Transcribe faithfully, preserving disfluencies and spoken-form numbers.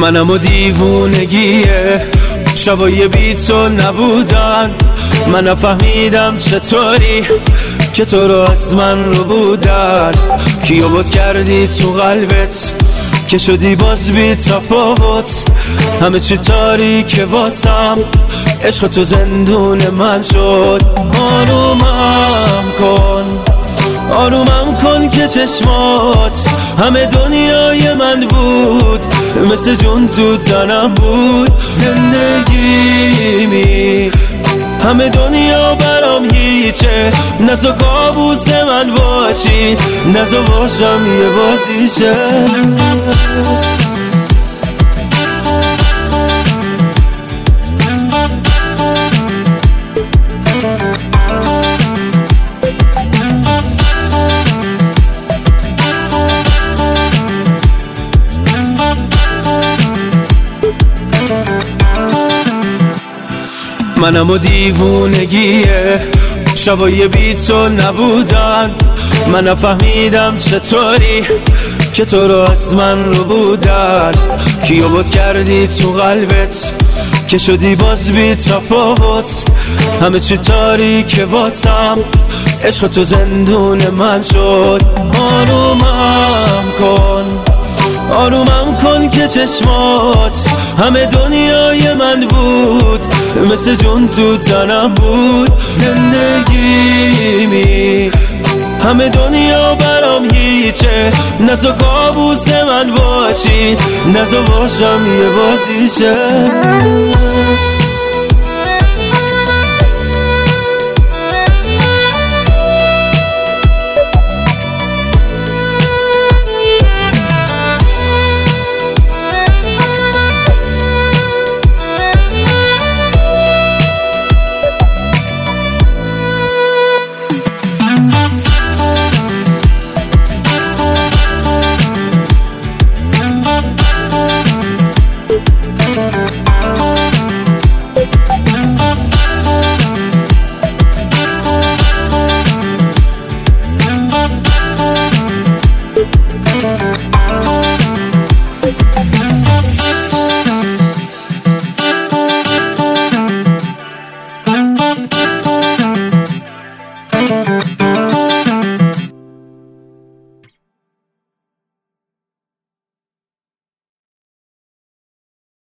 منم و دیوونگیه شبای بی تو نبودن. من نفهمیدم چطوری که تو رو از من رو بودن. کیو بود کردی تو قلبت که شدی باز بی تفاوت. همه چی تاریکه واسم، عشق تو زندون من شد. آرومم کن آرومم کن که چشمات همه دنیای من بود، مثل جون تو تنم بود. زندگیمی همه دنیا برام هیچه، نزا کابوس من باشی، نزا باشم یه بازیشه. منم و دیوونگیه شبای بی تو نبودن. من نفهمیدم چطوری که تو رو از من رو بودن. کیو بود کردی تو قلبت که شدی باز بی تفاوت. همه چی تاریکه واسم، عشق تو زندون من شد. آرومم کن آرومم کن که چشمات همه دنیای من بود، مثل جون تو تنم بود. زندگیمی همه دنیا برام هیچه، نزا کابوس من باشی، نزا باشم یه بازیشه.